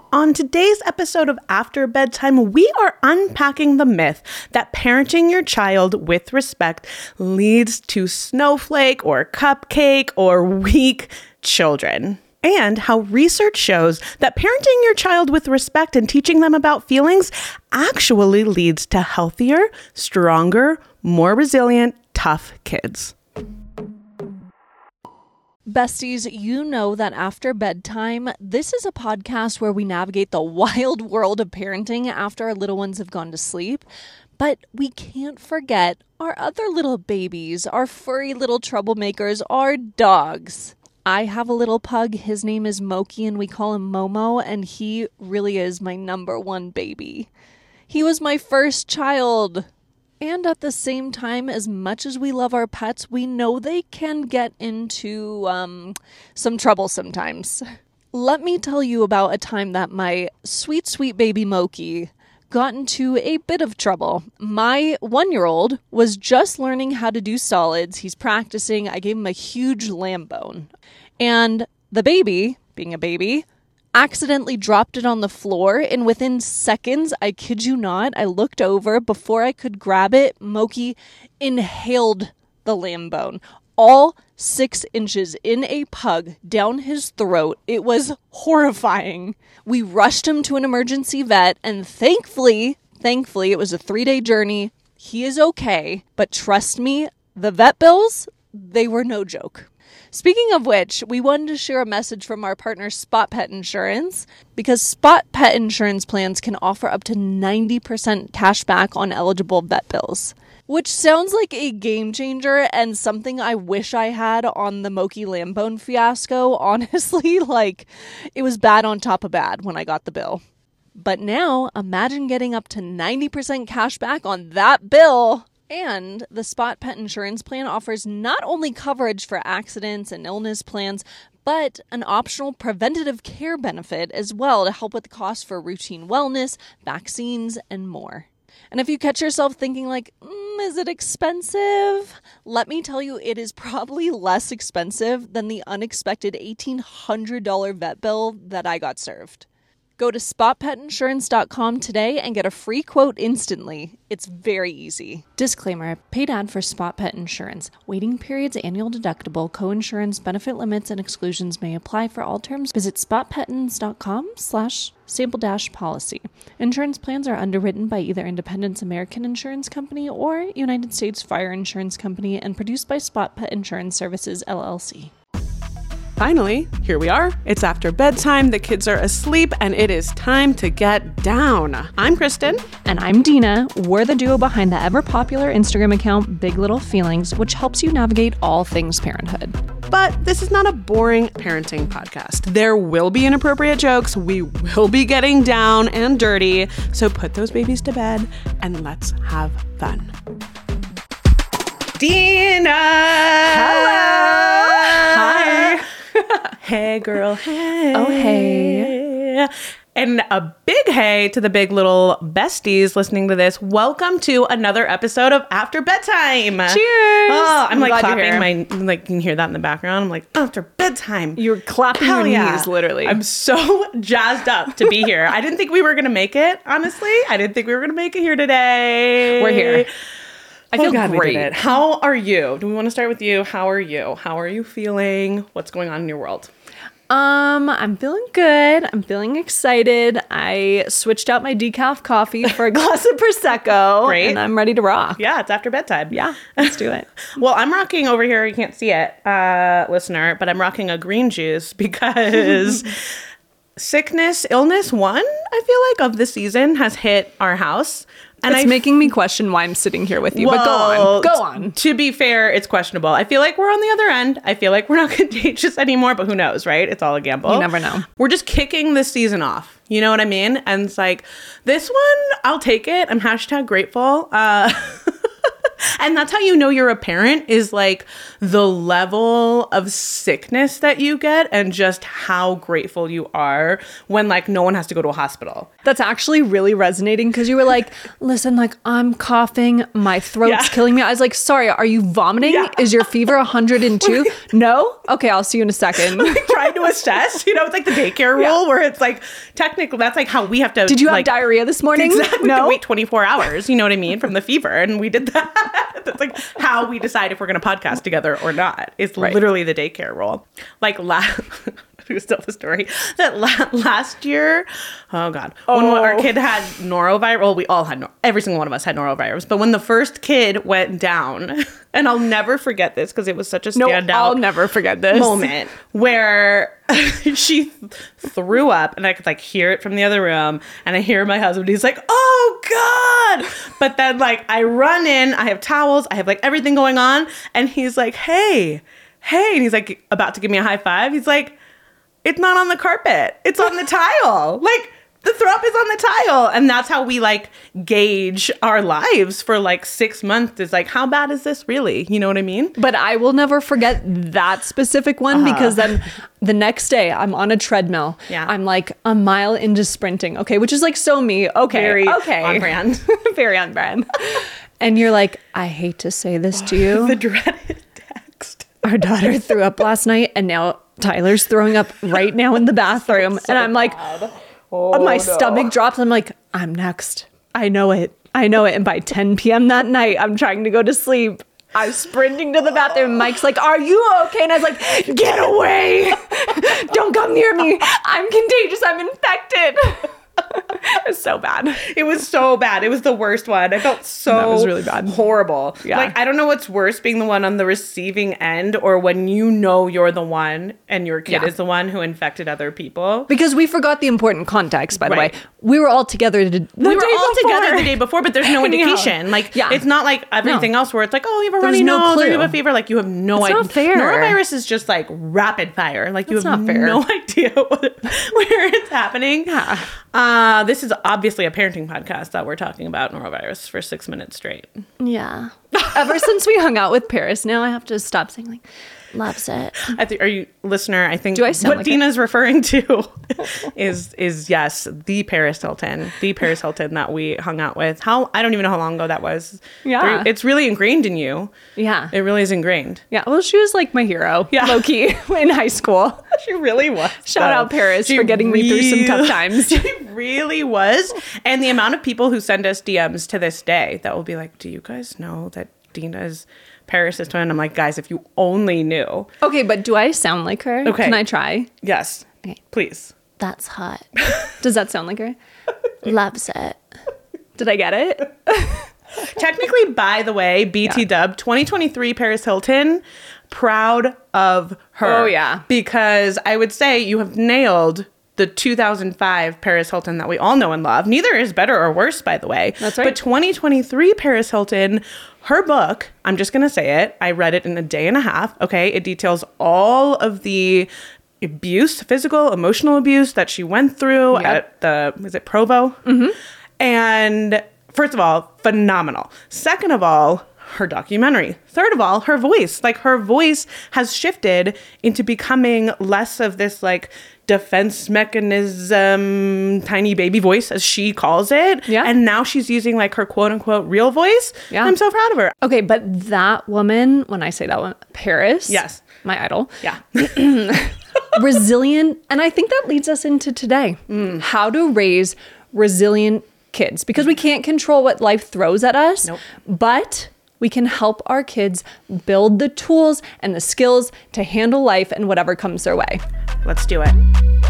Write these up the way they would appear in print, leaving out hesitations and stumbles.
On today's episode of After Bedtime, we are unpacking the myth that parenting your child with respect leads to snowflake or cupcake or weak children. And how research shows that parenting your child with respect and teaching them about feelings actually leads to healthier, stronger, more resilient, tough kids. Besties, you know that After Bedtime, this is a podcast where we navigate the wild world of parenting after our little ones have gone to sleep. But we can't forget our other little babies, our furry little troublemakers, our dogs. I have a little pug. His name is Moki, and we call him Momo, and he really is my number one baby. He was my first child. And at the same time, as much as we love our pets, we know they can get into some trouble sometimes. Let me tell you about a time that my sweet, sweet baby Moki got into a bit of trouble. My 1-year-old was just learning how to do solids. He's practicing. I gave him a huge lamb bone. And the baby, being a baby, accidentally dropped it on the floor, and within seconds, I kid you not, I looked over. Before I could grab it, Moki inhaled the lamb bone, all 6 inches in a pug down his throat. It was horrifying. We rushed him to an emergency vet, and thankfully, it was a 3-day journey. He is okay, but trust me, the vet bills, they were no joke. Speaking of which, we wanted to share a message from our partner Spot Pet Insurance, because Spot Pet Insurance plans can offer up to 90% cash back on eligible vet bills, which sounds like a game changer and something I wish I had on the Moki Lambone fiasco. Honestly, it was bad on top of bad when I got the bill. But now, imagine getting up to 90% cash back on that bill. And the Spot Pet Insurance plan offers not only coverage for accidents and illness plans, but an optional preventative care benefit as well to help with the costs for routine wellness, vaccines, and more. And if you catch yourself thinking is it expensive? Let me tell you, it is probably less expensive than the unexpected $1,800 vet bill that I got served. Go to spotpetinsurance.com today and get a free quote instantly. It's very easy. Disclaimer, paid ad for Spot Pet Insurance. Waiting periods, annual deductible, co-insurance, benefit limits, and exclusions may apply for all terms. Visit spotpetins.com/sample-policy. Insurance plans are underwritten by either Independence American Insurance Company or United States Fire Insurance Company and produced by Spot Pet Insurance Services, LLC. Finally, here we are. It's after bedtime, the kids are asleep, and it is time to get down. I'm Kristen. And I'm Dina. We're the duo behind the ever-popular Instagram account, Big Little Feelings, which helps you navigate all things parenthood. But this is not a boring parenting podcast. There will be inappropriate jokes. We will be getting down and dirty. So put those babies to bed, and let's have fun. Dina! Hello! Hi! Hey, girl, hey. Oh, hey. And a big hey to the big little besties listening to this. Welcome to another episode of After Bedtime. Cheers. Oh, I'm clapping my... you can hear that in the background. I'm like, after bedtime. You're clapping Hell your yeah. knees, literally. I'm so jazzed up to be here. I didn't think we were going to make it, honestly. I didn't think we were going to make it here today. We're here. I feel God, great. we did it. How are you? Do we want to start with you? How are you? How are you feeling? What's going on in your world? I'm feeling good. I'm feeling excited. I switched out my decaf coffee for a glass of Prosecco. Great. And I'm ready to rock. Yeah, it's after bedtime. Yeah, let's do it. Well, I'm rocking over here. You can't see it, listener, but I'm rocking a green juice because illness one, I feel like, of the season has hit our house. And it's making me question why I'm sitting here with you. But go on. To be fair, it's questionable. I feel like we're on the other end. I feel like we're not contagious anymore, but who knows, right? It's all a gamble. You never know. We're just kicking this season off. You know what I mean? And it's like, this one, I'll take it. I'm #grateful. And that's how you know you're a parent, is like the level of sickness that you get and just how grateful you are when like no one has to go to a hospital. That's actually really resonating because you were like, listen, like I'm coughing, my throat's killing me. I was like, sorry, are you vomiting? Yeah. Is your fever 102? No? Okay, I'll see you in a second. Like, trying to assess. You know, it's like the daycare rule where it's like, technically, that's like how we have to. Did you have like, diarrhea this morning? Exactly. We have No. to wait 24 hours, you know what I mean, from the fever. And we did that. That's like how we decide if we're going to podcast together or not. It's literally the daycare rule. Like, to tell the story that last year, oh God, when our kid had norovirus, well, we all had, every single one of us had norovirus, but when the first kid went down, and I'll never forget this because it was such a standout I'll never forget this moment where she threw up and I could like hear it from the other room, and I hear my husband, he's like, oh God. But then like I run in, I have towels, I have like everything going on, and he's like, hey, and he's like about to give me a high five. He's like, it's not on the carpet. It's on the tile. Like, the throw up is on the tile. And that's how we, like, gauge our lives for, like, 6 months. Is like, how bad is this really? You know what I mean? But I will never forget that specific one because then the next day I'm on a treadmill. Yeah. I'm like a mile into sprinting. Okay. Which is like so me. Okay. Very okay. on brand. Very on brand. And you're like, I hate to say this to you. The dreaded text. Our daughter threw up last night and now Tyler's throwing up right now in the bathroom. And I'm like, my stomach drops. I'm like, I'm next. I know it. And by 10 p.m. that night, I'm trying to go to sleep. I'm sprinting to the bathroom. Mike's like, are you okay? And I was like, get away. Don't come near me. I'm contagious. I'm infected. It was so bad. It was so bad. It was the worst one. I felt so That was really bad. Horrible. Yeah. Like, I don't know what's worse, being the one on the receiving end or when you know you're the one and your kid is the one who infected other people. Because we forgot the important context, by the Right. way. We were all together the day before, but there's no indication. Like, it's not like everything else where it's like, oh, you have a runny no nose or clue. you have a fever. Like, you have no idea. not fair. Norovirus is just like rapid fire. Like, you That's have not fair. no idea where it's happening. Yeah. This is obviously a parenting podcast that we're talking about norovirus for 6 minutes straight. Yeah. Ever since we hung out with Paris, now I have to stop saying like, loves it. I think, are you listener? I think Do I sound what like Dina's referring to is yes, the Paris Hilton that we hung out with. I don't even know how long ago that was. Yeah. It's really ingrained in you. Yeah. It really is ingrained. Yeah. Well, she was like my hero. Yeah. Low key in high school. She really was. Shout out Paris for getting me through some tough times. She really was. And the amount of people who send us DMs to this day that will be like, do you guys know that Dina's Paris' twin? I'm like, guys, if you only knew. Okay, but do I sound like her? Okay. Can I try? Yes. Okay. Please. That's hot. Does that sound like her? Loves it. Did I get it? Technically, by the way, BT Dub 2023 Paris Hilton, proud of her. Oh, yeah. Because I would say you have nailed the 2005 Paris Hilton that we all know and love. Neither is better or worse, by the way. That's right. But 2023 Paris Hilton, her book, I'm just going to say it. I read it in a day and a half. Okay. It details all of the abuse, physical, emotional abuse that she went through at is it Provo? Mm-hmm. And first of all, phenomenal. Second of all, her documentary. Third of all, her voice. Like, her voice has shifted into becoming less of this like defense mechanism, tiny baby voice, as she calls it. Yeah. And now she's using like her quote unquote real voice. Yeah. I'm so proud of her. Okay, but that woman, when I say that one, Paris. Yes. My idol. Yeah. Resilient. And I think that leads us into today. How to raise resilient kids. Because we can't control what life throws at us. Nope. But we can help our kids build the tools and the skills to handle life and whatever comes their way. Let's do it.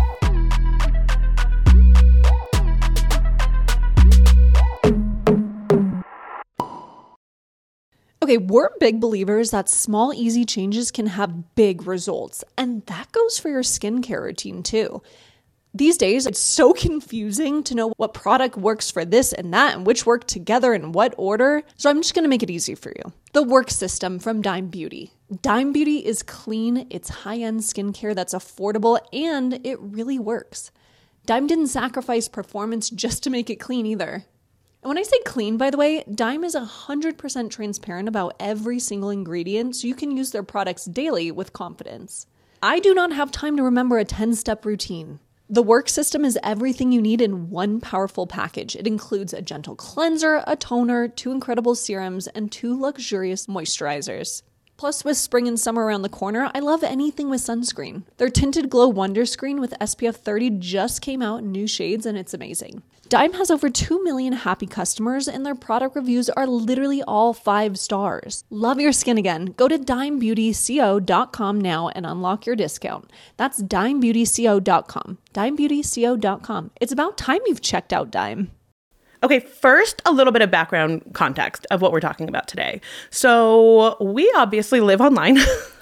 Okay, we're big believers that small, easy changes can have big results. And that goes for your skincare routine too. These days, it's so confusing to know what product works for this and that and which work together in what order. So I'm just going to make it easy for you. The Work System from Dime Beauty. Dime Beauty is clean, it's high-end skincare that's affordable, and it really works. Dime didn't sacrifice performance just to make it clean either. And when I say clean, by the way, Dime is 100% transparent about every single ingredient, so you can use their products daily with confidence. I do not have time to remember a 10-step routine. The Work System is everything you need in one powerful package. It includes a gentle cleanser, a toner, 2 incredible serums, and 2 luxurious moisturizers. Plus, with spring and summer around the corner, I love anything with sunscreen. Their Tinted Glow Wonder Screen with SPF 30 just came out in new shades, and it's amazing. Dime has over 2 million happy customers, and their product reviews are literally all 5 stars. Love your skin again? Go to dimebeautyco.com now and unlock your discount. That's dimebeautyco.com. dimebeautyco.com. It's about time you've checked out Dime. Okay, first, a little bit of background context of what we're talking about today. So we obviously live online.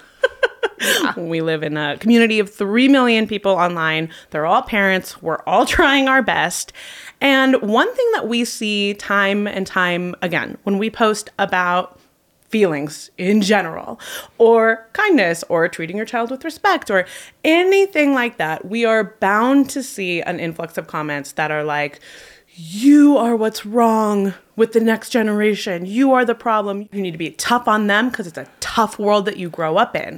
We live in a community of 3 million people online. They're all parents. We're all trying our best. And one thing that we see time and time again when we post about feelings in general, or kindness, or treating your child with respect, or anything like that, we are bound to see an influx of comments that are like, you are what's wrong with the next generation. You are the problem. You need to be tough on them because it's a tough world that you grow up in.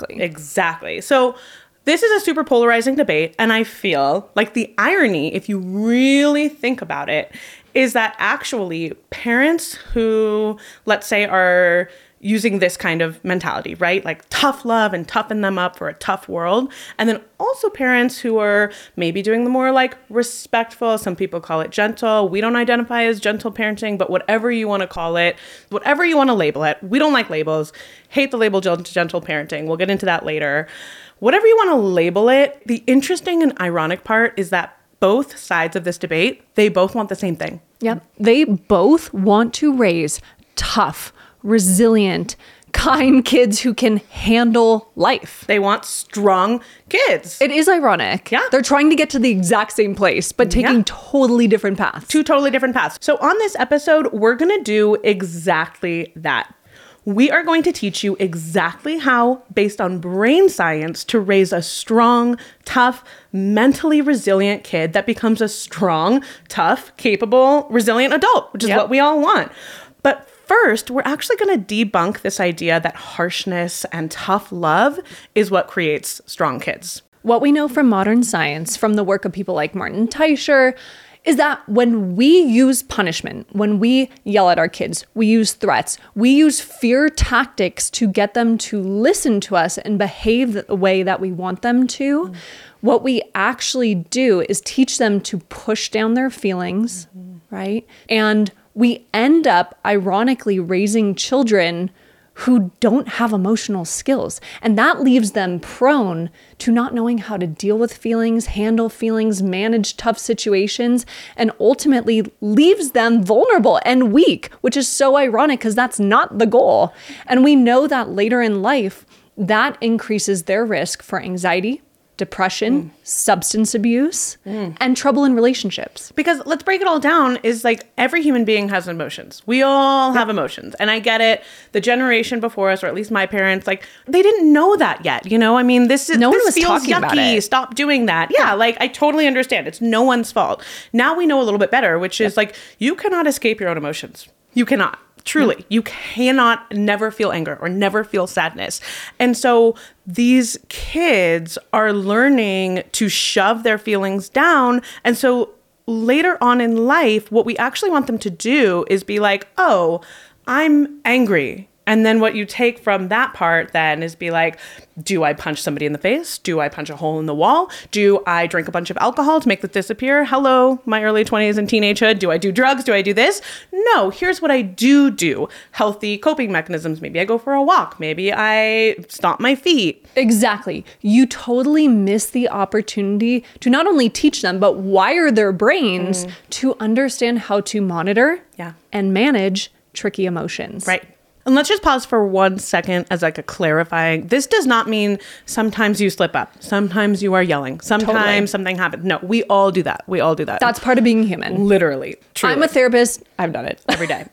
Exactly. So this is a super polarizing debate. And I feel like the irony, if you really think about it, is that actually parents who, let's say, are using this kind of mentality, right? Like tough love and toughen them up for a tough world. And then also parents who are maybe doing the more like respectful, some people call it gentle. We don't identify as gentle parenting, but whatever you want to call it, whatever you want to label it, we don't like labels. Hate the label gentle parenting. We'll get into that later. Whatever you want to label it, the interesting and ironic part is that both sides of this debate, they both want the same thing. Yep. They both want to raise tough, resilient, kind kids who can handle life. They want strong kids. It is ironic. Yeah. They're trying to get to the exact same place, but taking totally different paths. 2 totally different paths. So on this episode, we're going to do exactly that. We are going to teach you exactly how, based on brain science, to raise a strong, tough, mentally resilient kid that becomes a strong, tough, capable, resilient adult, which is what we all want. But first, we're actually going to debunk this idea that harshness and tough love is what creates strong kids. What we know from modern science, from the work of people like Martin Teicher, is that when we use punishment, when we yell at our kids, we use threats, we use fear tactics to get them to listen to us and behave the way that we want them to, what we actually do is teach them to push down their feelings, right? And we end up, ironically, raising children who don't have emotional skills. And that leaves them prone to not knowing how to deal with feelings, handle feelings, manage tough situations, and ultimately leaves them vulnerable and weak, which is so ironic because that's not the goal. And we know that later in life, that increases their risk for anxiety, depression, substance abuse, and trouble in relationships. Because let's break it all down is like every human being has emotions. We all have emotions. And I get it. The generation before us, or at least my parents, like they didn't know that yet. You know, I mean, this one was feels talking yucky. about it. Stop doing that. Yeah, like I totally understand. It's no one's fault. Now we know a little bit better, which is like you cannot escape your own emotions. You cannot. Truly, you cannot never feel anger or never feel sadness. And so these kids are learning to shove their feelings down. And so later on in life, what we actually want them to do is be like, oh, I'm angry. And then what you take from that part then is be like, do I punch somebody in the face? Do I punch a hole in the wall? Do I drink a bunch of alcohol to make this disappear? Hello, my early 20s and teenagehood. Do I do drugs? Do I do this? No, here's what I do. Healthy coping mechanisms. Maybe I go for a walk. Maybe I stomp my feet. Exactly. You totally miss the opportunity to not only teach them, but wire their brains to understand how to monitor and manage tricky emotions. Right. And let's just pause for 1 second as like a clarifying. This does not mean sometimes you slip up. Sometimes you are yelling. Sometimes something happens. No, we all do that. That's part of being human. Literally. Truly. I'm a therapist. I've done it every day.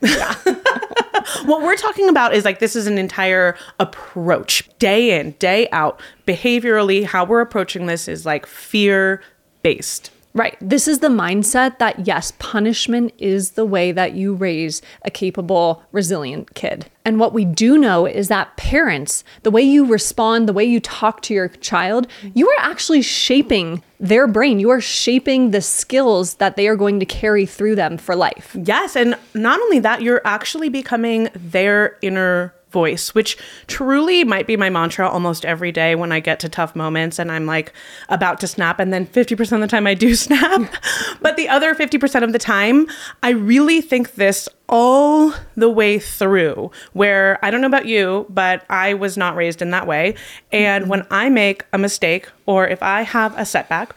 What we're talking about is like, this is an entire approach. Day in, day out, behaviorally, how we're approaching this is like fear-based. Right. This is the mindset that, yes, punishment is the way that you raise a capable, resilient kid. And what we do know is that parents, the way you respond, the way you talk to your child, you are actually shaping their brain. You are shaping the skills that they are going to carry through them for life. Yes. And not only that, you're actually becoming their inner voice, which truly might be my mantra almost every day when I get to tough moments and I'm like about to snap. And then 50% of the time I do snap. But the other 50% of the time, I really think this all the way through, where I don't know about you, but I was not raised in that way. And when I make a mistake or if I have a setback,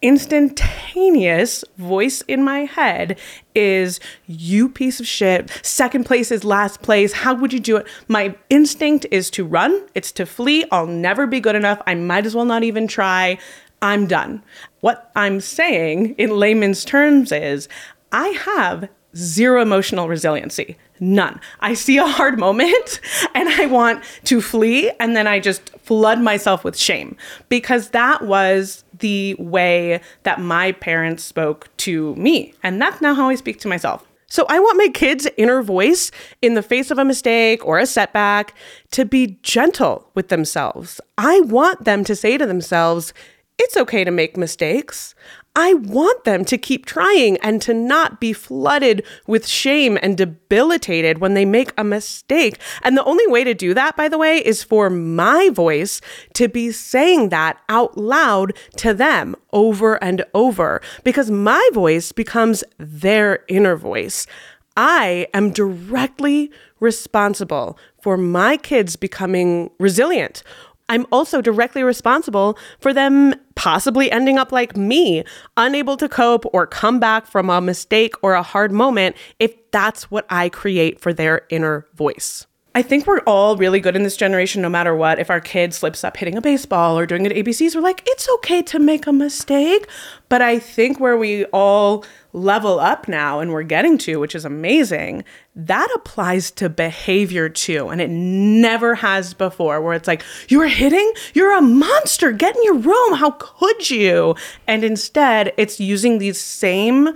instantaneous voice in my head is, you piece of shit. Second place is last place. How would you do it? My instinct is to run. It's to flee. I'll never be good enough. I might as well not even try. I'm done. What I'm saying in layman's terms is I have zero emotional resiliency. None. I see a hard moment and I want to flee, and then I just flood myself with shame, because that was the way that my parents spoke to me. And that's now how I speak to myself. So I want my kids' inner voice in the face of a mistake or a setback to be gentle with themselves. I want them to say to themselves, it's okay to make mistakes. I want them to keep trying and to not be flooded with shame and debilitated when they make a mistake. And the only way to do that, by the way, is for my voice to be saying that out loud to them over and over, because my voice becomes their inner voice. I am directly responsible for my kids becoming resilient. I'm also directly responsible for them possibly ending up like me, unable to cope or come back from a mistake or a hard moment, if that's what I create for their inner voice. I think we're all really good in this generation, no matter what. If our kid slips up hitting a baseball or doing it at ABCs, we're like, it's okay to make a mistake. But I think where we all level up now and we're getting to, which is amazing, that applies to behavior too. And it never has before, where it's like, you're hitting? You're a monster. Get in your room. How could you? And instead, it's using the same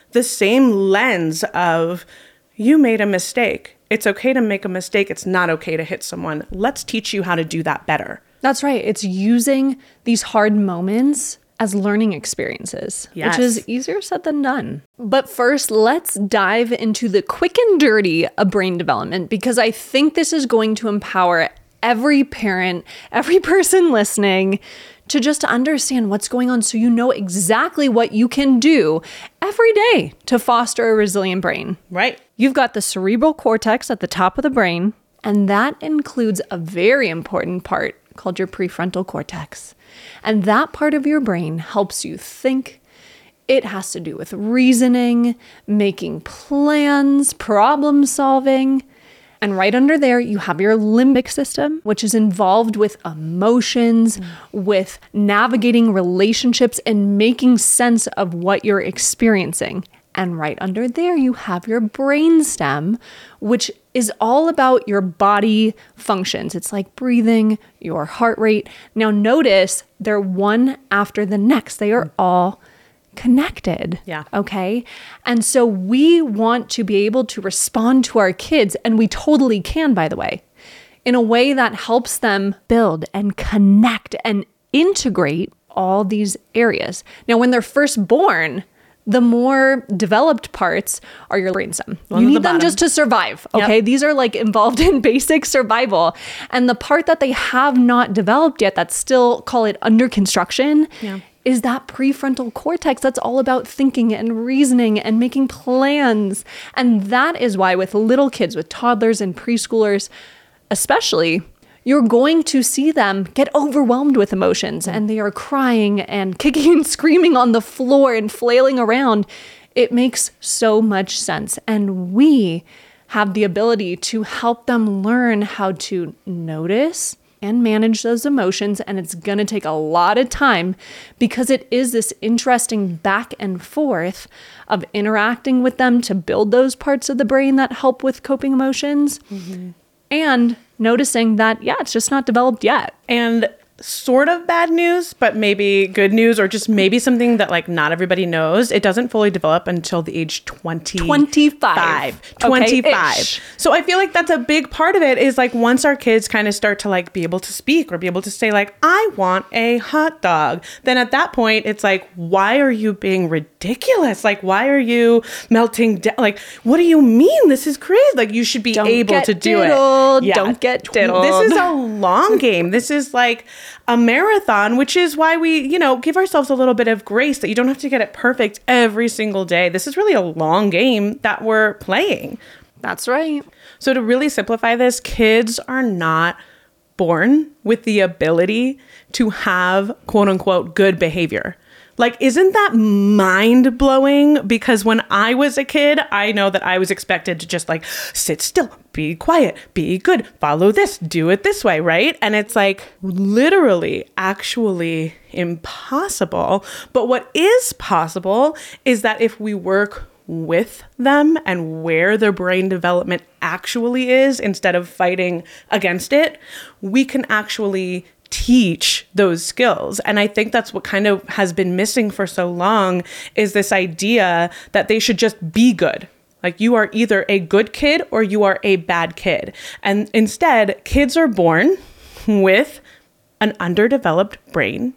lens of, you made a mistake. It's okay to make a mistake. It's not okay to hit someone. Let's teach you how to do that better. That's right. It's using these hard moments as learning experiences, yes, which is easier said than done. But first, let's dive into the quick and dirty of brain development, because I think this is going to empower every parent, every person listening, to just understand what's going on, so you know exactly what you can do every day to foster a resilient brain. Right. You've got the cerebral cortex at the top of the brain, and that includes a very important part called your prefrontal cortex. And that part of your brain helps you think. It has to do with reasoning, making plans, problem solving. And right under there, you have your limbic system, which is involved with emotions, with navigating relationships and making sense of what you're experiencing. And right under there, you have your brainstem, which is all about your body functions. It's like breathing, your heart rate. Now notice they're one after the next. They are all connected. Yeah. Okay. And so we want to be able to respond to our kids, and we totally can, by the way, in a way that helps them build and connect and integrate all these areas. Now, when they're first born, the more developed parts are your brainstem. You need them just to survive. Okay. Yep. These are like involved in basic survival. And the part that they have not developed yet, that's still, call it under construction, is that prefrontal cortex that's all about thinking and reasoning and making plans. And that is why with little kids, with toddlers and preschoolers, especially, you're going to see them get overwhelmed with emotions, and they are crying and kicking and screaming on the floor and flailing around. It makes so much sense. And we have the ability to help them learn how to notice and manage those emotions. And it's going to take a lot of time, because it is this interesting back and forth of interacting with them to build those parts of the brain that help with coping emotions. And noticing that, it's just not developed yet. And sort of bad news, but maybe good news, or just maybe something that like not everybody knows. It doesn't fully develop until the age 25. So I feel like that's a big part of it, is like once our kids kind of start to like be able to speak or be able to say like, I want a hot dog, then at that point it's like, why are you being ridiculous? Like, why are you melting down? Like, what do you mean? This is crazy. Like, you should be able to do it. Yeah. Don't get diddled. This is a long game. This is like a marathon, which is why we, give ourselves a little bit of grace that you don't have to get it perfect every single day. This is really a long game that we're playing. That's right. So to really simplify this, kids are not born with the ability to have quote unquote good behavior. Like, isn't that mind blowing? Because when I was a kid, I know that I was expected to just like sit still, be quiet, be good, follow this, do it this way, right? And it's like literally actually impossible. But what is possible is that if we work with them and where their brain development actually is, instead of fighting against it, we can actually teach those skills. And I think that's what kind of has been missing for so long, is this idea that they should just be good. Like, you are either a good kid or you are a bad kid. And instead, kids are born with an underdeveloped brain.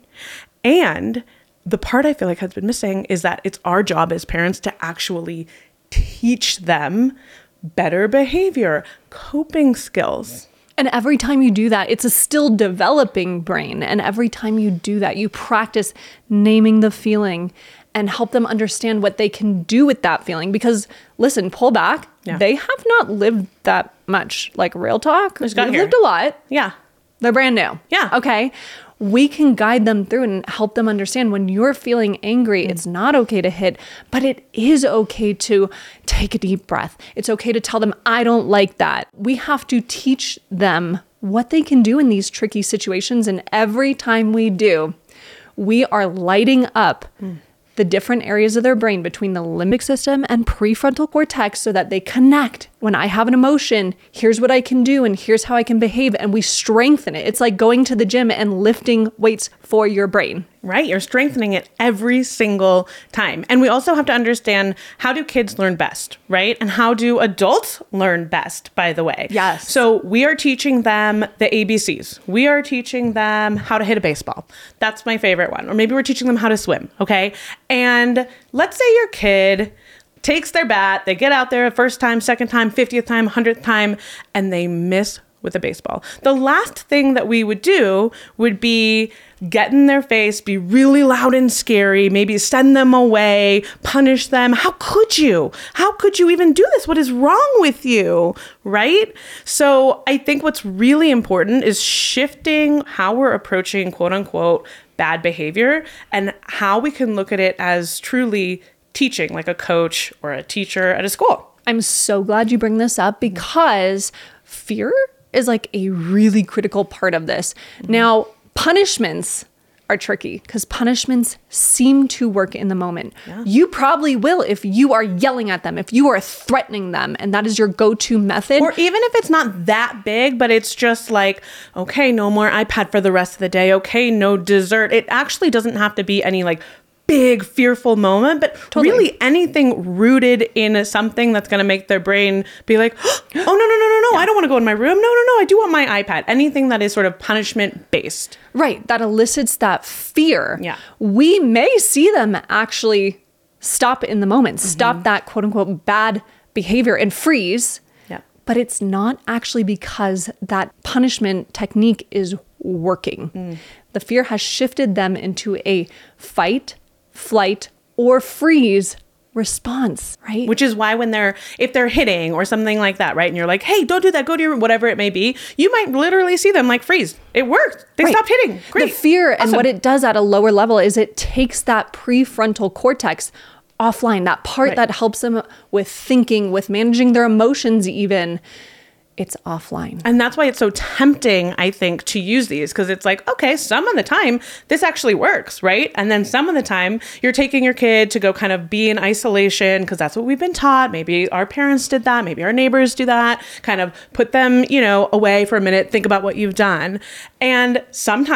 And the part I feel like has been missing is that it's our job as parents to actually teach them better behavior, coping skills. And every time you do that, it's a still developing brain. And every time you do that, you practice naming the feeling and help them understand what they can do with that feeling. Because listen, pull back. Yeah. They have not lived that much. Like, real talk. They've lived a lot. Yeah. They're brand new. Yeah. Okay. We can guide them through and help them understand when you're feeling angry, it's not okay to hit, but it is okay to take a deep breath. It's okay to tell them, I don't like that. We have to teach them what they can do in these tricky situations. And every time we do, we are lighting up the different areas of their brain between the limbic system and prefrontal cortex so that they connect. When I have an emotion, here's what I can do and here's how I can behave, and we strengthen it. It's like going to the gym and lifting weights for your brain. Right? You're strengthening it every single time. And we also have to understand, how do kids learn best, right? And how do adults learn best, by the way? Yes. So we are teaching them the ABCs. We are teaching them how to hit a baseball. That's my favorite one. Or maybe we're teaching them how to swim, okay? And let's say your kid takes their bat, they get out there first time, second time, 50th time, 100th time, and they miss with a baseball. The last thing that we would do would be get in their face, be really loud and scary, maybe send them away, punish them. How could you? How could you even do this? What is wrong with you? Right? So I think what's really important is shifting how we're approaching quote unquote bad behavior, and how we can look at it as truly teaching, like a coach or a teacher at a school. I'm so glad you bring this up, because fear is like a really critical part of this. Now, punishments are tricky because punishments seem to work in the moment. Yeah. You probably will if you are yelling at them, if you are threatening them, and that is your go-to method. Or even if it's not that big, but it's just like, okay, no more iPad for the rest of the day. Okay, no dessert. It actually doesn't have to be any like big fearful moment, but really anything rooted in something that's going to make their brain be like, oh, no, yeah. I don't want to go in my room. No, I do want my iPad. Anything that is sort of punishment based. Right. That elicits that fear. Yeah. We may see them actually stop in the moment, stop that quote unquote bad behavior and freeze. Yeah. But it's not actually because that punishment technique is working. The fear has shifted them into a fight, flight, or freeze response, right? Which is why if they're hitting or something like that, right? And you're like, hey, don't do that, go to your room, whatever it may be, you might literally see them like freeze. It worked. They stopped hitting. Great. The fear Awesome. And what it does at a lower level is it takes that prefrontal cortex offline, that part that helps them with thinking, with managing their emotions even. It's offline. And that's why it's so tempting, I think, to use these, because it's like, okay, some of the time this actually works, right? And then some of the time you're taking your kid to go kind of be in isolation because that's what we've been taught. Maybe our parents did that. Maybe our neighbors do that. Kind of put them, away for a minute, think about what you've done. And sometimes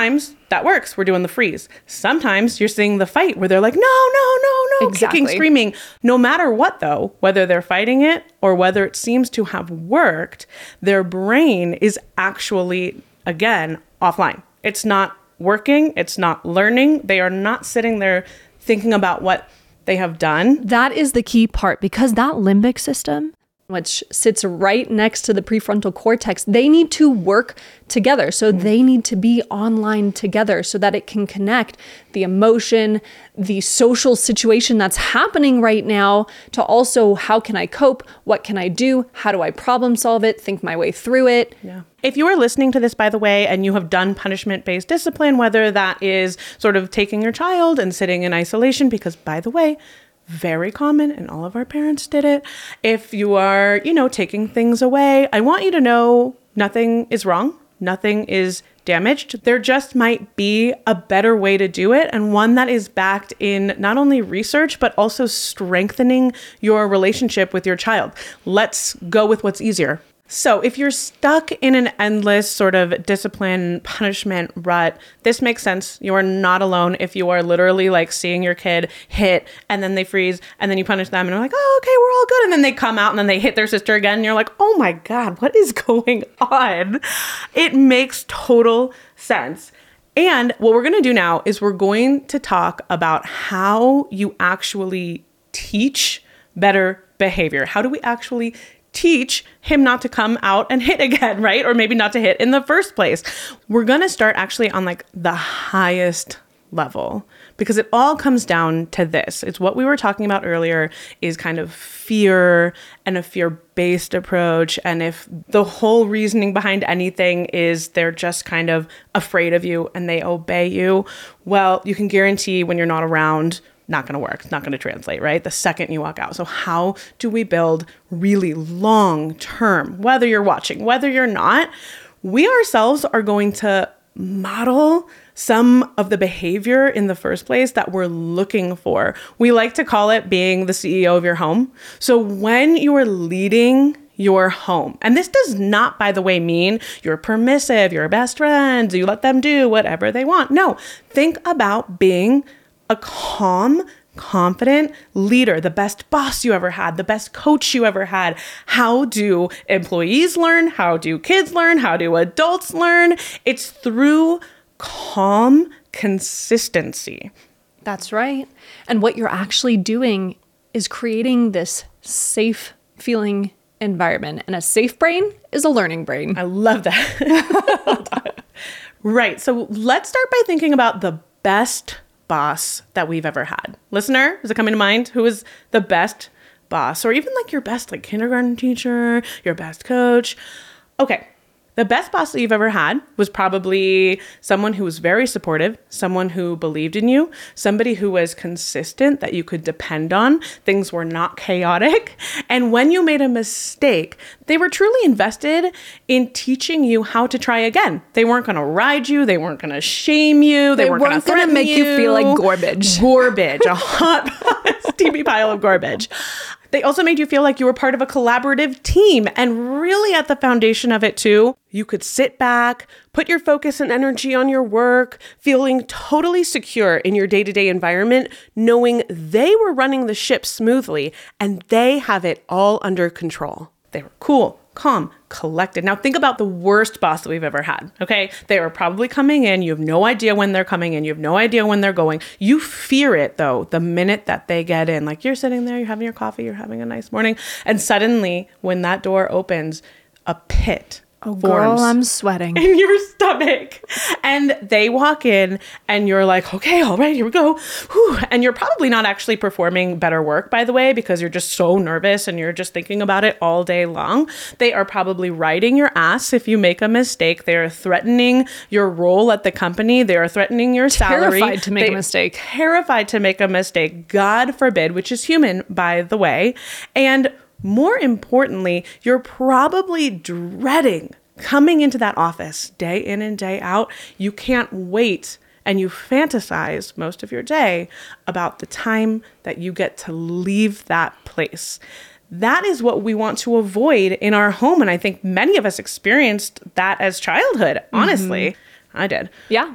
that works. We're doing the freeze. Sometimes you're seeing the fight where they're like, no, Exactly. kicking, screaming. No matter what, though, whether they're fighting it or whether it seems to have worked, their brain is actually, again, offline. It's not working. It's not learning. They are not sitting there thinking about what they have done. That is the key part, because that limbic system, which sits right next to the prefrontal cortex, they need to work together. So they need to be online together so that it can connect the emotion, the social situation that's happening right now, to also how can I cope? What can I do? How do I problem solve it? Think my way through it. Yeah. If you are listening to this, by the way, and you have done punishment-based discipline, whether that is sort of taking your child and sitting in isolation, because by the way, very common, and all of our parents did it. If you are, taking things away, I want you to know nothing is wrong. Nothing is damaged. There just might be a better way to do it, and one that is backed in not only research, but also strengthening your relationship with your child. Let's go with what's easier. So if you're stuck in an endless sort of discipline punishment rut, this makes sense. You are not alone if you are literally like seeing your kid hit and then they freeze and then you punish them and you're like, oh, okay, we're all good. And then they come out and then they hit their sister again. And you're like, oh my God, what is going on? It makes total sense. And what we're going to do now is we're going to talk about how you actually teach better behavior. How do we actually teach him not to come out and hit again, right? Or maybe not to hit in the first place. We're going to start actually on like the highest level, because it all comes down to this. It's what we were talking about earlier, is kind of fear and a fear-based approach. And if the whole reasoning behind anything is they're just kind of afraid of you and they obey you, well, you can guarantee when you're not around, not going to work. It's not going to translate, right? The second you walk out. So how do we build really long term, whether you're watching, whether you're not, we ourselves are going to model some of the behavior in the first place that we're looking for. We like to call it being the CEO of your home. So when you are leading your home, and this does not, by the way, mean you're permissive, you're best friends, you let them do whatever they want. No, think about being a calm, confident leader, the best boss you ever had, the best coach you ever had. How do employees learn? How do kids learn? How do adults learn? It's through calm consistency. That's right. And what you're actually doing is creating this safe feeling environment. And a safe brain is a learning brain. I love that. Right. So let's start by thinking about the best boss that we've ever had. Listener, is it coming to mind? Who is the best boss? Or even like your best like kindergarten teacher, your best coach? Okay. The best boss that you've ever had was probably someone who was very supportive, someone who believed in you, somebody who was consistent that you could depend on. Things were not chaotic. And when you made a mistake, they were truly invested in teaching you how to try again. They weren't going to ride you. They weren't going to shame you. They weren't going to make you feel like garbage. Garbage, a hot, steamy pile of garbage. They also made you feel like you were part of a collaborative team. And really at the foundation of it too, you could sit back, put your focus and energy on your work, feeling totally secure in your day-to-day environment, knowing they were running the ship smoothly and they have it all under control. They were cool, calm, collected. Now think about the worst boss that we've ever had, okay? They are probably coming in. You have no idea when they're coming in. You have no idea when they're going. You fear it though, the minute that they get in. Like you're sitting there, you're having your coffee, you're having a nice morning. And suddenly when that door opens, a pit forms. Girl, I'm sweating. In your stomach. And they walk in and you're like, okay, all right, here we go. Whew. And you're probably not actually performing better work, by the way, because you're just so nervous and you're just thinking about it all day long. They are probably riding your ass if you make a mistake. They are threatening your role at the company. They are threatening your salary. Terrified to make a mistake. Terrified to make a mistake. God forbid, which is human, by the way. And more importantly, you're probably dreading coming into that office day in and day out. You can't wait, and you fantasize most of your day about the time that you get to leave that place. That is what we want to avoid in our home. And I think many of us experienced that as childhood, honestly. I did. Yeah.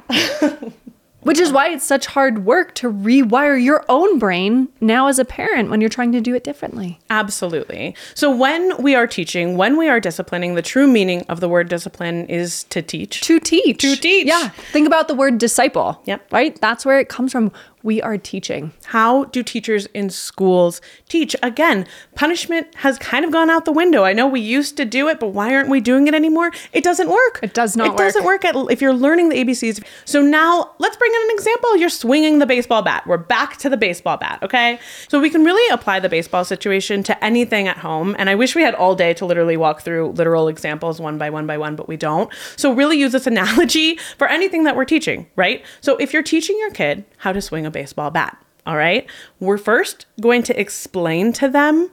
Which is why it's such hard work to rewire your own brain now as a parent when you're trying to do it differently. Absolutely. So when we are teaching, when we are disciplining, the true meaning of the word discipline is to teach. To teach. To teach. Yeah. Think about the word disciple. Yep. Right? That's where it comes from. We are teaching. How do teachers in schools teach? Again, punishment has kind of gone out the window. I know we used to do it, but why aren't we doing it anymore? It doesn't work. It does not work. It doesn't work if you're learning the ABCs. So now let's bring in an example. You're swinging the baseball bat. We're back to the baseball bat, okay? So we can really apply the baseball situation to anything at home. And I wish we had all day to literally walk through literal examples one by one, but we don't. So really use this analogy for anything that we're teaching, right? So if you're teaching your kid how to swing a baseball bat, all right, we're first going to explain to them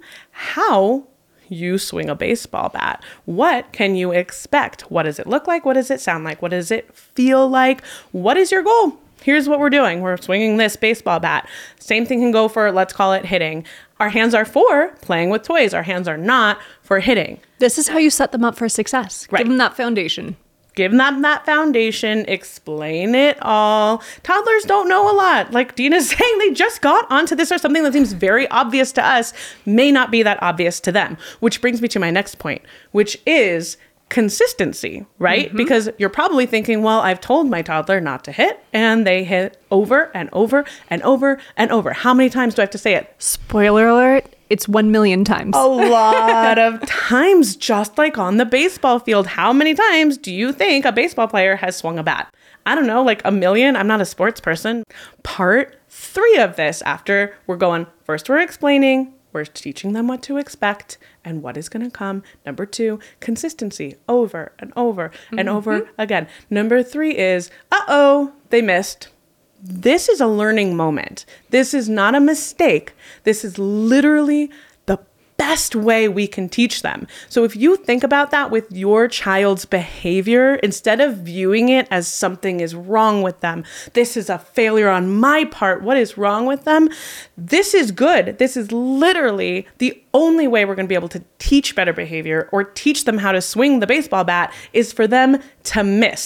how you swing a baseball bat. What can you expect? What does it look like? What does it sound like? What does it feel like? What is your goal? Here's what we're doing. We're swinging this baseball bat. Same thing can go for, let's call it hitting. Our hands are for playing with toys. Our hands are not for hitting. This is how you set them up for success. Right. Give them that foundation. Give them that foundation, explain it all. Toddlers don't know a lot. Like Dina's saying, they just got onto this, or something that seems very obvious to us may not be that obvious to them. Which brings me to my next point, which is consistency, right? Mm-hmm. Because you're probably thinking, well, I've told my toddler not to hit, and they hit over and over and over and over. How many times do I have to say it? Spoiler alert. It's 1 million times. A lot of times, just like on the baseball field. How many times do you think a baseball player has swung a bat? I don't know, like 1 million. I'm not a sports person. Part 3 of this, after we're going, first we're explaining, we're teaching them what to expect and what is going to come. Number 2, consistency, over and over and over again. Number 3 is, they missed. This is a learning moment. This is not a mistake. This is literally the best way we can teach them. So if you think about that with your child's behavior, instead of viewing it as something is wrong with them, this is a failure on my part, what is wrong with them? This is good. This is literally the only way we're going to be able to teach better behavior or teach them how to swing the baseball bat is for them to miss.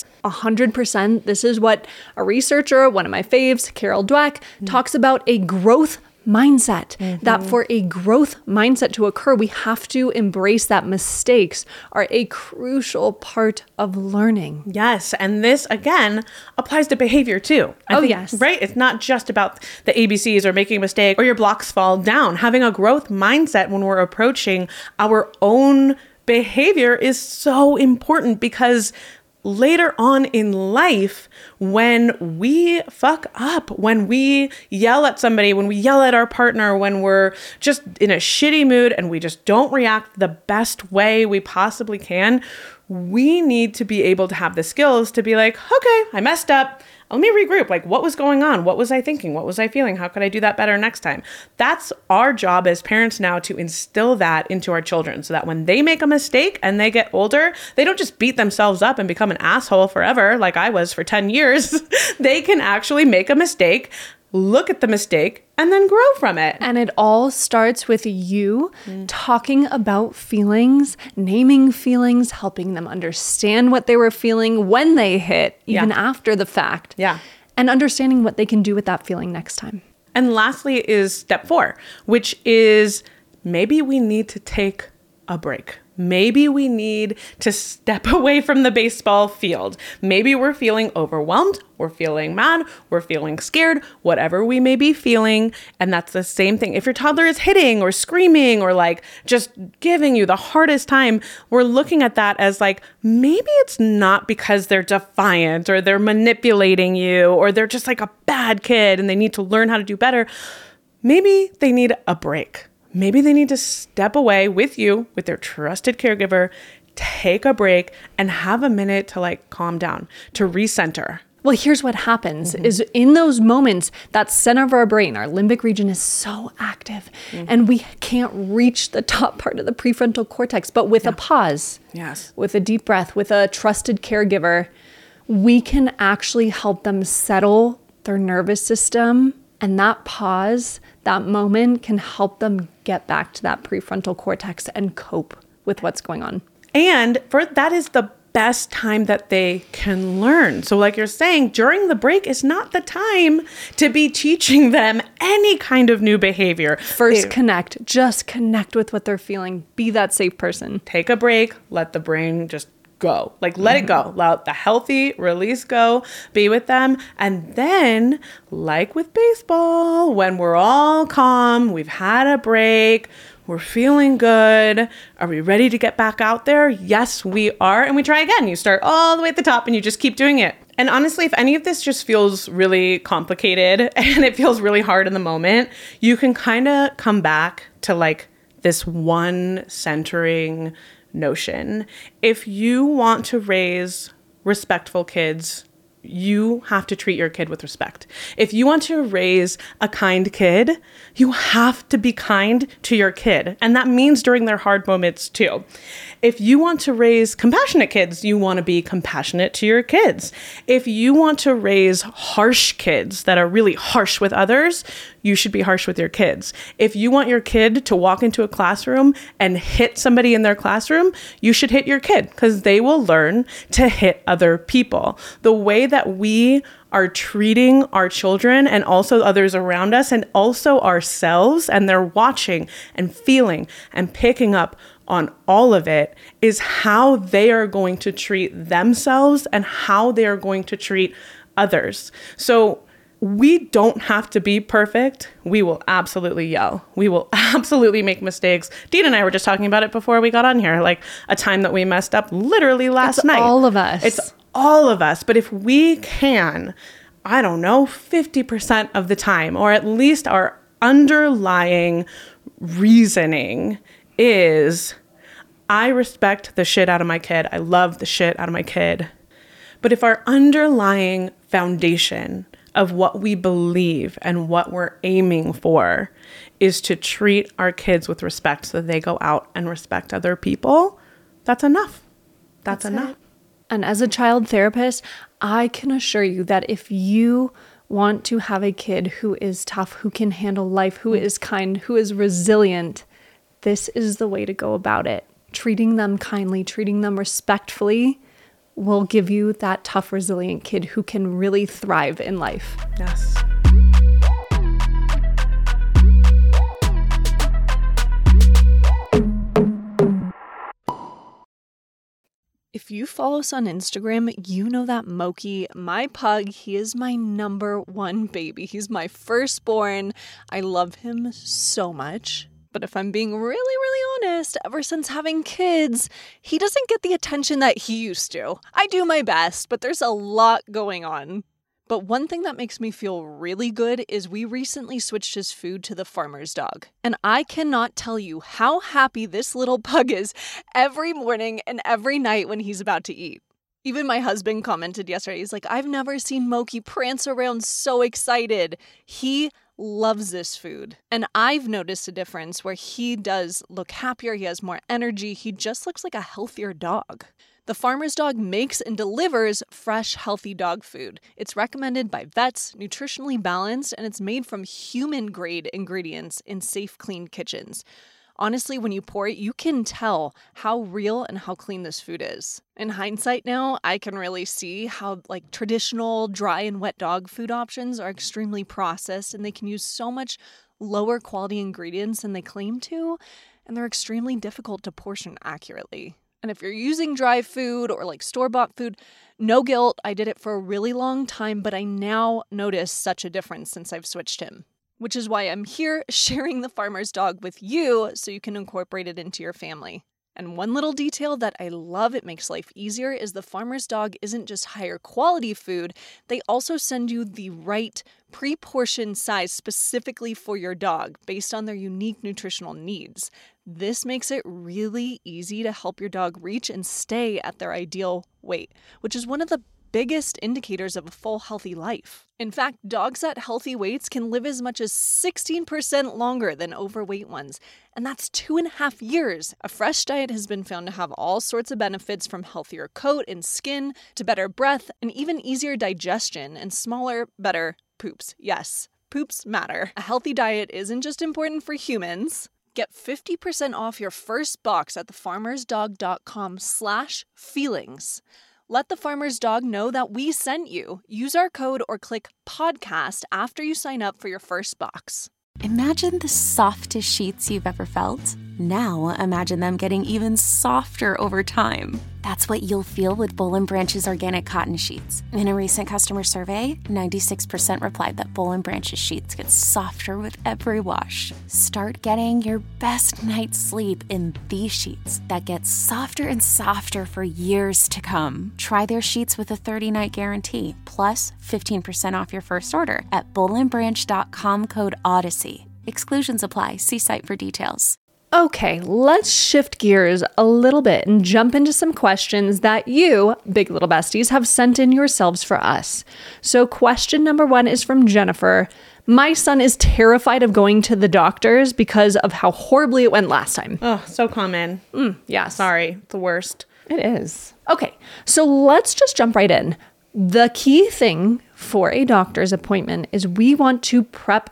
100%. This is what a researcher, one of my faves, Carol Dweck, talks about, a growth mindset. That for a growth mindset to occur, we have to embrace that mistakes are a crucial part of learning. Yes. And this, again, applies to behavior too. I think, yes. Right? It's not just about the ABCs or making a mistake or your blocks fall down. Having a growth mindset when we're approaching our own behavior is so important, because later on in life, when we fuck up, when we yell at somebody, when we yell at our partner, when we're just in a shitty mood and we just don't react the best way we possibly can, we need to be able to have the skills to be like, okay, I messed up. Let me regroup. Like, what was going on? What was I thinking? What was I feeling? How could I do that better next time? That's our job as parents now, to instill that into our children, so that when they make a mistake and they get older, they don't just beat themselves up and become an asshole forever, like I was for 10 years. They can actually make a mistake, look at the mistake, and then grow from it. And it all starts with you talking about feelings, naming feelings, helping them understand what they were feeling when they hit, even after the fact. Yeah. And understanding what they can do with that feeling next time. And lastly is step 4, which is maybe we need to take a break. Maybe we need to step away from the baseball field. Maybe we're feeling overwhelmed, we're feeling mad, we're feeling scared, whatever we may be feeling. And that's the same thing. If your toddler is hitting or screaming or like just giving you the hardest time, we're looking at that as like, maybe it's not because they're defiant or they're manipulating you or they're just like a bad kid and they need to learn how to do better. Maybe they need a break. Maybe they need to step away with you, with their trusted caregiver, take a break and have a minute to like calm down, to recenter. Well, here's what happens is in those moments, that center of our brain, our limbic region, is so active and we can't reach the top part of the prefrontal cortex. But with a pause, with a deep breath, with a trusted caregiver, we can actually help them settle their nervous system. And that pause, that moment can help them get back to that prefrontal cortex and cope with what's going on. And that is the best time that they can learn. So like you're saying, during the break is not the time to be teaching them any kind of new behavior. First, connect. Just connect with what they're feeling. Be that safe person. Take a break. Let the brain just go. Like, let it go. Let the healthy release go. Be with them. And then, like with baseball, when we're all calm, we've had a break, we're feeling good. Are we ready to get back out there? Yes, we are. And we try again. You start all the way at the top and you just keep doing it. And honestly, if any of this just feels really complicated and it feels really hard in the moment, you can kind of come back to like this one centering notion. If you want to raise respectful kids, you have to treat your kid with respect. If you want to raise a kind kid, you have to be kind to your kid. And that means during their hard moments too. If you want to raise compassionate kids, you want to be compassionate to your kids. If you want to raise harsh kids that are really harsh with others, you should be harsh with your kids. If you want your kid to walk into a classroom and hit somebody in their classroom, you should hit your kid because they will learn to hit other people. The way that we are treating our children and also others around us and also ourselves, and they're watching and feeling and picking up on all of it, is how they are going to treat themselves and how they are going to treat others. So we don't have to be perfect. We will absolutely yell. We will absolutely make mistakes. Dean and I were just talking about it before we got on here, like a time that we messed up literally last night. All of us. It's all of us. But if we can, I don't know, 50% of the time, or at least our underlying reasoning is, I respect the shit out of my kid. I love the shit out of my kid. But if our underlying foundation of what we believe and what we're aiming for is to treat our kids with respect so that they go out and respect other people, that's enough. That's enough. It. And as a child therapist, I can assure you that if you want to have a kid who is tough, who can handle life, who is kind, who is resilient, this is the way to go about it. Treating them kindly, treating them respectfully will give you that tough, resilient kid who can really thrive in life. Yes. If you follow us on Instagram, you know that Moki, my pug, he is my number one baby. He's my firstborn. I love him so much. But if I'm being really, really honest, ever since having kids, he doesn't get the attention that he used to. I do my best, but there's a lot going on. But one thing that makes me feel really good is we recently switched his food to the farmer's dog. And I cannot tell you how happy this little pug is every morning and every night when he's about to eat. Even my husband commented yesterday, he's like, I've never seen Moki prance around so excited. He loves this food. And I've noticed a difference where he does look happier, he has more energy, he just looks like a healthier dog. The Farmer's Dog makes and delivers fresh, healthy dog food. It's recommended by vets, nutritionally balanced, and it's made from human-grade ingredients in safe, clean kitchens. Honestly, when you pour it, you can tell how real and how clean this food is. In hindsight now, I can really see how traditional dry and wet dog food options are extremely processed and they can use so much lower quality ingredients than they claim to, and they're extremely difficult to portion accurately. And if you're using dry food or store-bought food, no guilt. I did it for a really long time, but I now notice such a difference since I've switched him. Which is why I'm here sharing the Farmer's Dog with you so you can incorporate it into your family. And one little detail that I love, it makes life easier, is the Farmer's Dog isn't just higher quality food, they also send you the right pre-portioned size specifically for your dog based on their unique nutritional needs. This makes it really easy to help your dog reach and stay at their ideal weight, which is one of the biggest indicators of a full, healthy life. In fact, dogs at healthy weights can live as much as 16% longer than overweight ones, and that's 2.5 years. A fresh diet has been found to have all sorts of benefits, from healthier coat and skin to better breath and even easier digestion and smaller, better poops. Yes, poops matter. A healthy diet isn't just important for humans, Get 50% off your first box at thefarmersdog.com/feelings. Let the Farmer's Dog know that we sent you. Use our code or click podcast after you sign up for your first box. Imagine the softest sheets you've ever felt. Now imagine them getting even softer over time. That's what you'll feel with Boll & Branch's organic cotton sheets. In a recent customer survey, 96% replied that Boll & Branch's sheets get softer with every wash. Start getting your best night's sleep in these sheets that get softer and softer for years to come. Try their sheets with a 30-night guarantee, plus 15% off your first order at bollandbranch.com, code Odyssey. Exclusions apply. See site for details. Okay, let's shift gears a little bit and jump into some questions that you, Big Little Besties, have sent in yourselves for us. So question number 1 is from Jennifer. My son is terrified of going to the doctors because of how horribly it went last time. Oh, so common. Yeah, Sorry, it's the worst. It is. Okay, so let's just jump right in. The key thing for a doctor's appointment is we want to prep.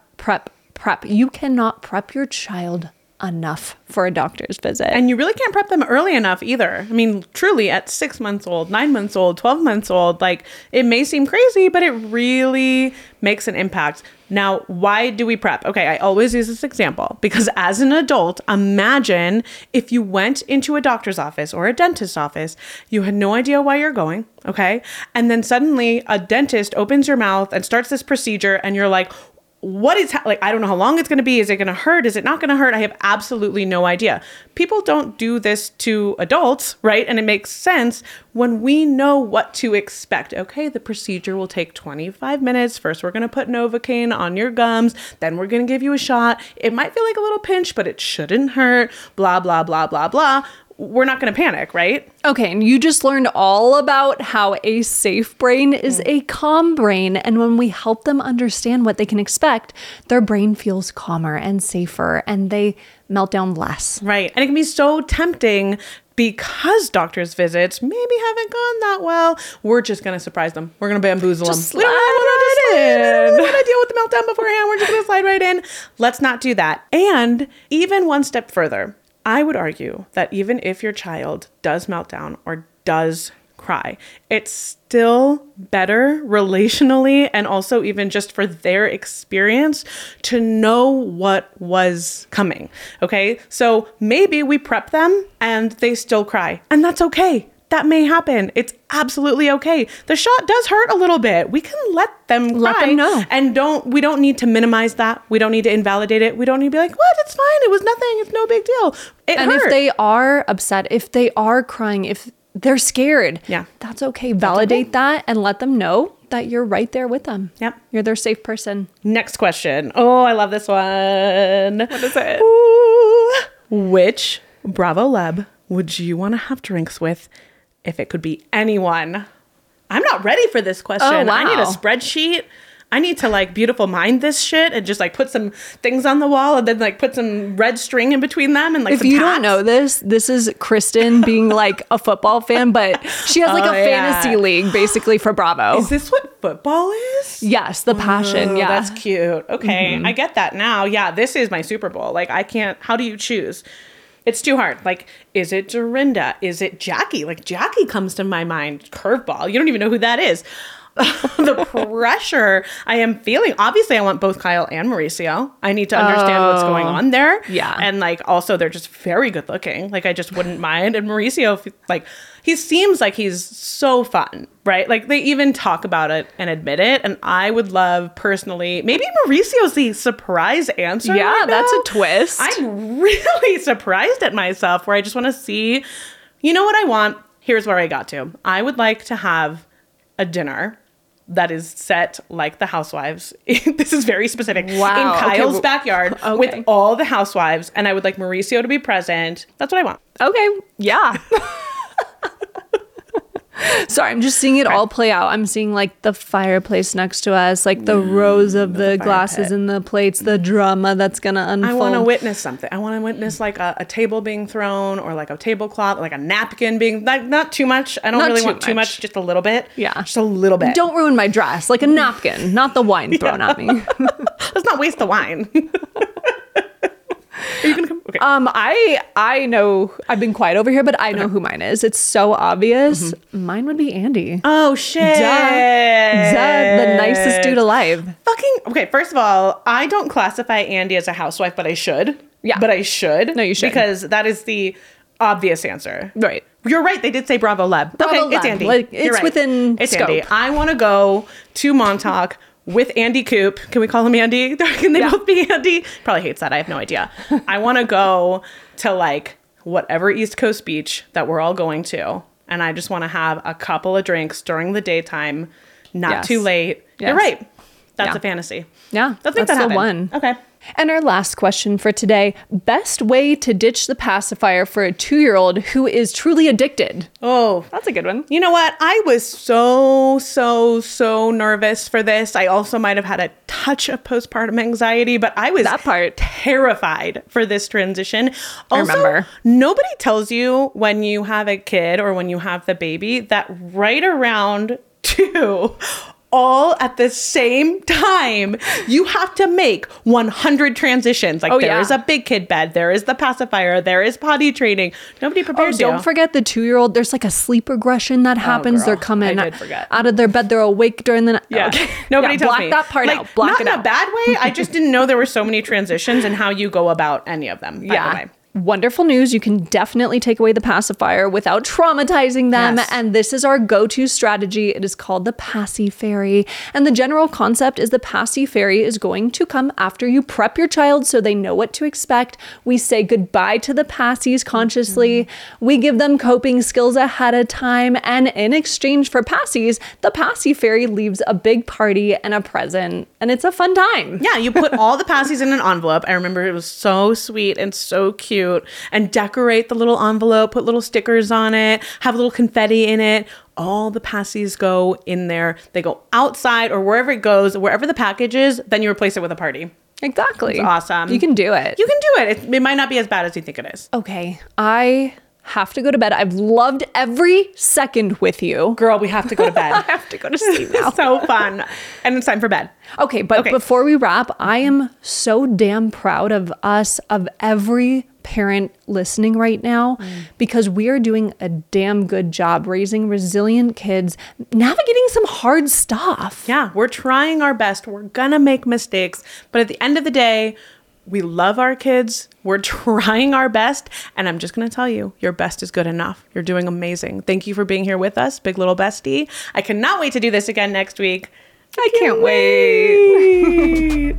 You cannot prep your child enough for a doctor's visit. And you really can't prep them early enough either. I mean, truly at 6 months old, 9 months old, 12 months old, like it may seem crazy, but it really makes an impact. Now, why do we prep? Okay, I always use this example because as an adult, imagine if you went into a doctor's office or a dentist's office, you had no idea why you're going, okay? And then suddenly a dentist opens your mouth and starts this procedure and you're like, what is, I don't know how long it's going to be. Is it going to hurt? Is it not going to hurt? I have absolutely no idea. People don't do this to adults, right? And it makes sense when we know what to expect. Okay, the procedure will take 25 minutes. First, we're going to put Novocaine on your gums. Then we're going to give you a shot. It might feel like a little pinch, but it shouldn't hurt. Blah, blah, blah, blah, blah. We're not going to panic, right? Okay, and you just learned all about how a safe brain is a calm brain. And when we help them understand what they can expect, their brain feels calmer and safer and they melt down less. Right. And it can be so tempting because doctor's visits maybe haven't gone that well. We're just going to surprise them. We're going to bamboozle them. Slide right in. We don't want to deal with the meltdown beforehand. We're just going to slide right in. Let's not do that. And even one step further, I would argue that even if your child does meltdown or does cry, it's still better relationally and also even just for their experience to know what was coming. Okay, so maybe we prep them and they still cry, and that's okay. That may happen. It's absolutely okay. The shot does hurt a little bit. We can let them cry. Let them know. And we don't need to minimize that. We don't need to invalidate it. We don't need to be like, what? It's fine. It was nothing. It's no big deal. It hurt. If they are upset, if they are crying, if they're scared, that's okay. Validate that and let them know that you're right there with them. Yep. You're their safe person. Next question. Oh, I love this one. What is it? Ooh. Which Bravo Leb would you want to have drinks with if it could be anyone? I'm not ready for this question. Oh, wow. I need a spreadsheet. I need to beautiful mind this shit and just put some things on the wall and then put some red string in between them and if some you tats. don't know this is Kristen being a football fan, but she has a fantasy league basically for Bravo. Is this what football is? Yes, the passion. Yeah, that's cute. Okay, I get that now. Yeah, this is my Super Bowl. I can't. How do you choose? It's too hard. Is it Dorinda? Is it Jackie? Jackie comes to my mind. Curveball. You don't even know who that is. The pressure I am feeling. Obviously, I want both Kyle and Mauricio. I need to understand what's going on there. Yeah. And also they're just very good looking. I just wouldn't mind. And Mauricio, he seems like he's so fun, right? They even talk about it and admit it. And I would love personally, maybe Mauricio's the surprise answer. Yeah, right that's now. a twist. I'm really surprised at myself where I just want to see, you know what I want? Here's where I got to. I would like to have a dinner that is set like the Housewives. This is very specific. Wow. In Kyle's backyard with Okay. all the Housewives. And I would like Mauricio to be present. That's what I want. Okay. Yeah. Sorry, I'm just seeing it all play out. I'm seeing the fireplace next to us, the rows of the glasses and the plates, the drama that's going to unfold. I want to witness something. I want to witness a table being thrown or a tablecloth, a napkin being, not too much. I don't Not really too want too much, just a little bit. Yeah. Just a little bit. Don't ruin my dress, a napkin, not the wine thrown at me. Let's not waste the wine. Are you going to come? Okay. I know, I've been quiet over here, but I know who mine is. It's so obvious. Mine would be Andy. Oh, shit. Duh, the nicest dude alive. Okay, first of all, I don't classify Andy as a housewife, but I should. Yeah. But I should. No, you should. Because that is the obvious answer. Right. You're right. They did say Bravo Leb. Bravo Okay, it's Leb. Andy. Like, You're it's right. within It's scope. Andy. I want to go to Montauk with Andy Coop. Can we call him Andy? Can they both be Andy? Probably hates that. I have no idea. I want to go to like whatever East Coast beach that we're all going to. And I just want to have a couple of drinks during the daytime, not Yes. too late. Yes. You're right. That's Yeah. a fantasy. Yeah, Let's make that's that the happen. one. Okay. And our last question for today, best way to ditch the pacifier for a 2-year-old who is truly addicted. Oh, That's a good one. you know what? I was so nervous for this. I also might have had a touch of postpartum anxiety, but I was That part. terrified for this transition. I Also, remember. nobody tells you when you have a kid or when you have the baby that right around 2, all at the same time, you have to make 100 transitions. Like Oh, there yeah. is a big kid bed, there is the pacifier, there is potty training. Nobody prepares you. Don't forget the 2-year-old. There's like a sleep regression that happens. girl. They're coming I did forget. out of their bed. They're awake during the night. Yeah. Okay. Nobody Yeah, tells block me. that part Like, out. Block not it in out. a bad way. I just didn't know there were so many transitions and how you go about any of them. By the way. Wonderful news. You can definitely take away the pacifier without traumatizing them. Yes. And this is our go-to strategy. It is called the Passy Fairy. And the general concept is the Passy Fairy is going to come after you prep your child so they know what to expect. We say goodbye to the Passies consciously. We give them coping skills ahead of time. And in exchange for Passies, the Passy Fairy leaves a big party and a present. And it's a fun time. Yeah, you put all the passies in an envelope. I remember it was so sweet and so cute. And decorate the little envelope, put little stickers on it, have a little confetti in it. All the passies go in there. They go outside or wherever it goes, wherever the package is, then you replace it with a party. Exactly. It's awesome. You can do it. You can do it. It might not be as bad as you think it is. Okay, I have to go to bed. I've loved every second with you. Girl, we have to go to bed. I have to go to sleep now. So fun. And it's time for bed. Okay, but Okay. before we wrap, I am so damn proud of us, of every parent listening right now, because we are doing a damn good job raising resilient kids, navigating some hard stuff. Yeah, we're trying our best. We're gonna make mistakes. But at the end of the day, we love our kids. We're trying our best. And I'm just going to tell you, your best is good enough. You're doing amazing. Thank you for being here with us, Big Little Bestie. I cannot wait to do this again next week. I can't wait.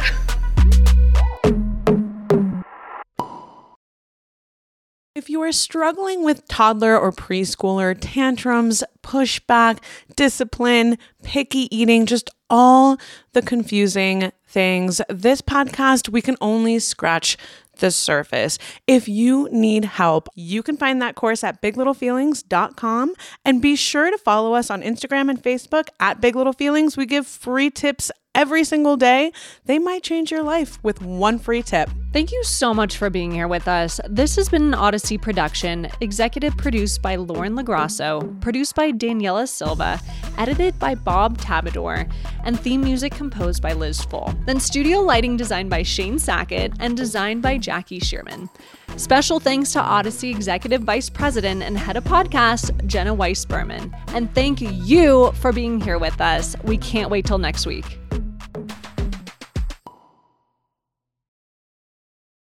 If you are struggling with toddler or preschooler tantrums, pushback, discipline, picky eating, just all the confusing things, this podcast, we can only scratch the surface. If you need help, you can find that course at biglittlefeelings.com, and be sure to follow us on Instagram and Facebook at Big Little Feelings. We give free tips every single day. They might change your life with one free tip. Thank you so much for being here with us. This has been an Odyssey production, executive produced by Lauren Lagrasso, produced by Daniela Silva, edited by Bob Tabador, and theme music composed by Liz Full. Then studio lighting designed by Shane Sackett and designed by Jackie Shearman. Special thanks to Odyssey Executive Vice President and Head of Podcast, Jenna Weiss-Berman. And thank you for being here with us. We can't wait till next week.